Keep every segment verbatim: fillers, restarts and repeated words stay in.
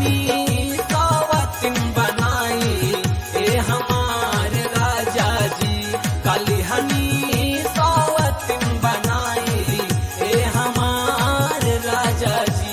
कलिहनी सावतिन बनाई ए हमार राजा जी, कलिहनी सावतिन बनाई ए हमार राजा जी।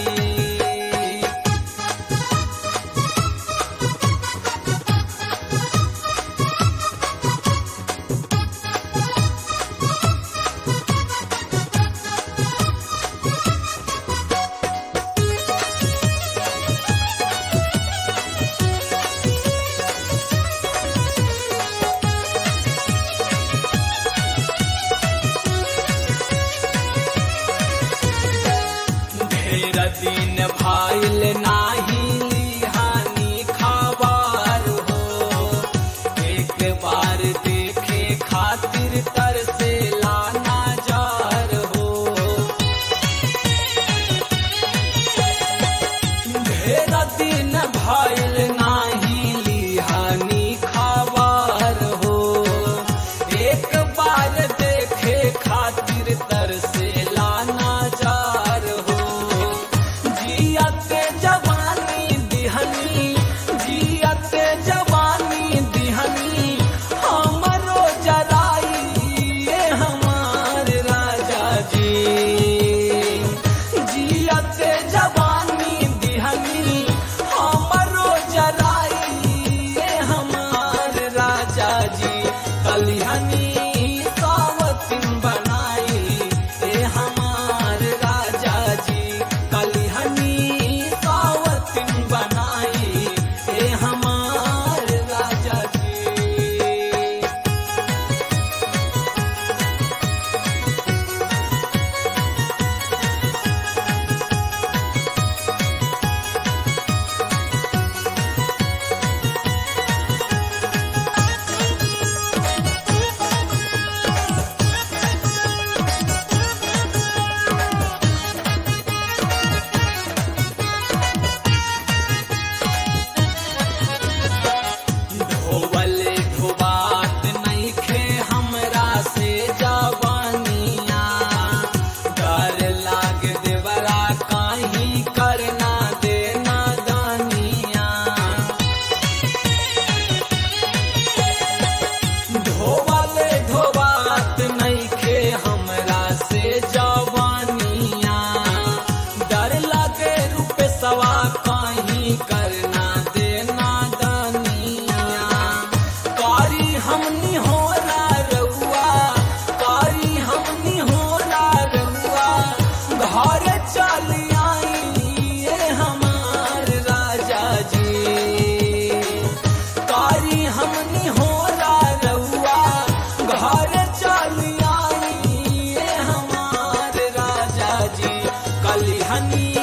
ढेर दिन भाईल नाही लिहानी खबर हो, एक बार देखे खातिर तरसे लाना जार हो। ढेर दिन भाईल नाही लिहानी खबर हो, एक बार देखे खातिर तरसे लाना जार हो। जियते जवानी दिहनी, जियते जवानी दिहनी हमरो जराई ये हमार राजा जी। जियते जवानी दिहनी हमरो जराई ये हमार राजा जी, कलिहनी सावतिन बनाई ए हमार राजा जी, कलिहनी सावतिन बनाई ए हमार राजा जी। धोवल धोबात नइखे हमरा से जवानिया, डर लाग देवरा काहीं करना देना दानिया। धोवल धोबात नइखे हमरा से जवानिया, डर लागे रुपए सवा काहीं करना देना दानिया। कारी हमनी होला रउआ, कारी हमनी होला रउआ, घर चल आई ये हमार राजा जी। कारी हमनी होला रउआ, घर चल आई ये हमार राजा जी, कलिहनी